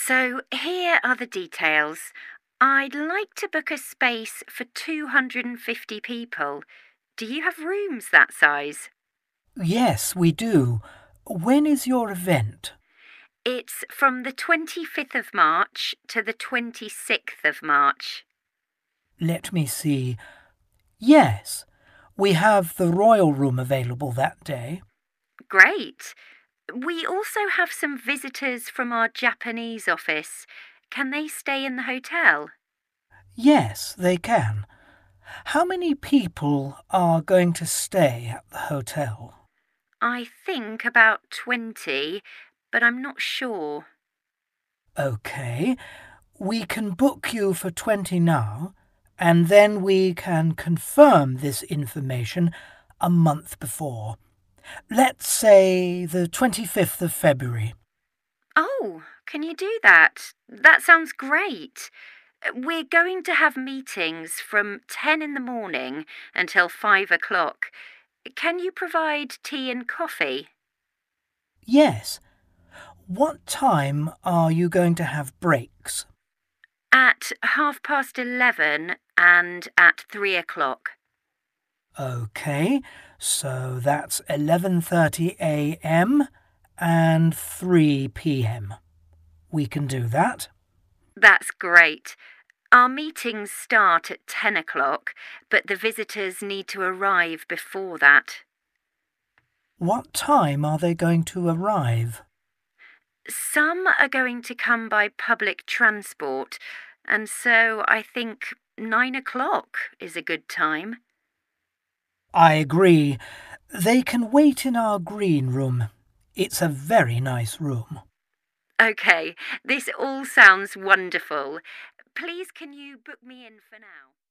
So here are the details. I'd like to book a space for 250 people. Do you have rooms that size? Yes, we do. When is your event? It's from the 25th of March to the 26th of March. Let me see. Yes, we have the Royal Room available that day. Great. We also have some visitors from our Japanese office. Can they stay in the hotel? Yes, they can. How many people are going to stay at the hotel? I think about 20, but I'm not sure. OK, we can book you for 20 now, and then we can confirm this information a month before. Let's say the 25th of February. Oh, can you do that? That sounds great. We're going to have meetings from 10 in the morning until 5 o'clock. Can you provide tea and coffee? Yes. What time are you going to have breaks? At 11:30 and at 3 o'clock. OK, so that's 11:30 a.m. and 3 p.m. We can do that. That's great. Our meetings start at 10 o'clock, but the visitors need to arrive before that. What time are they going to arrive? Some are going to come by public transport, and so I think 9 o'clock is a good time. I agree. They can wait in our green room. It's a very nice room. OK, this all sounds wonderful. Please can you book me in for now?